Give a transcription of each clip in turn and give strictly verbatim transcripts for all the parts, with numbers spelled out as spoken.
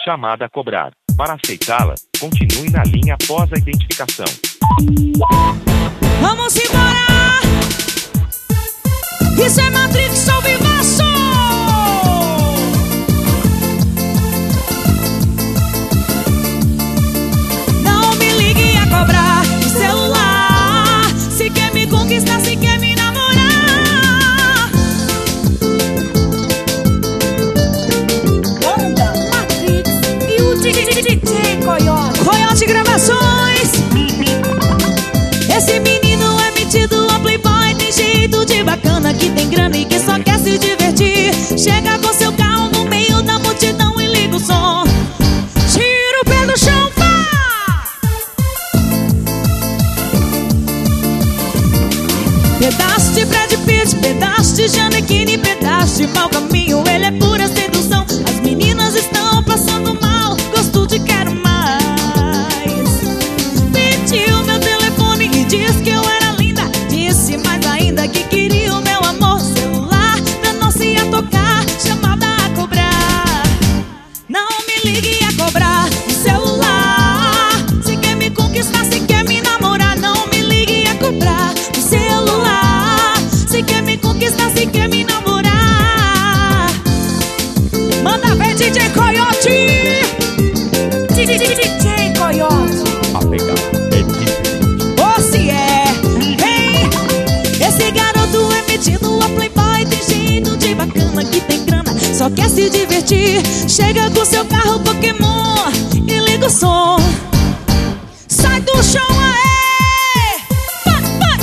Chamada a cobrar. Para aceitá-la, continue na linha após a identificação. Vamos embora! Isso é Matrix ao vivaço! Não me ligue a cobrar o celular. Se quer me conquistar, se quer me namorar. Banda Matrix e o D J Coyote. Coyote Gravações. Esse menino é metido a playboy, tem jeito de bacana, que tem grana e que só quer se divertir. Chega com seu carro no meio da multidão e liga o som. Tira o pé do chão, vá! Pedaço de Brad Pitt, pedaço de Janequine, pedaço de mau caminho, ele é pura sedução. As meninas estão passando mal, gosto de quero mais. Pediu meu telefone e disse que eu era linda, disse mais ainda que queria o meu amor. Celular pra não se ia tocar, chamada a cobrar. Não me ligue a cobrar o celular. Se quer me conquistar, se quer me namorar. Não me ligue a cobrar o celular. Se quer me conquistar, se quer me namorar. Manda ver D J Coyote. D J Coyote. A pegar é diferente. Ou se é, hein? Esse garoto é metido a playboy, tem jeito de bacana, que tem grana, só quer se divertir. Chega com seu carro Pokémon e liga o som. Sai do chão, aê! Vai, vai,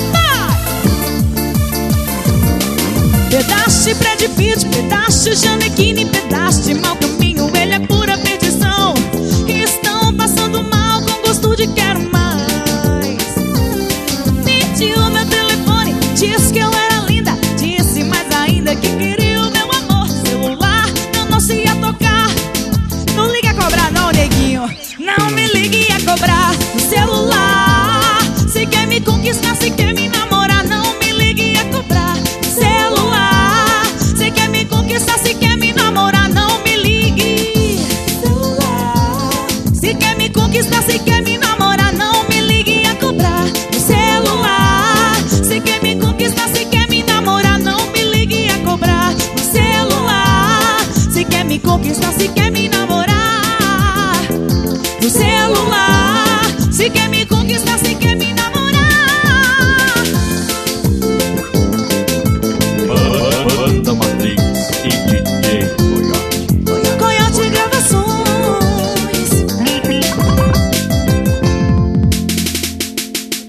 vai! Pedaço de Brad Pitt, pedaço de Janequine, pedaço de mau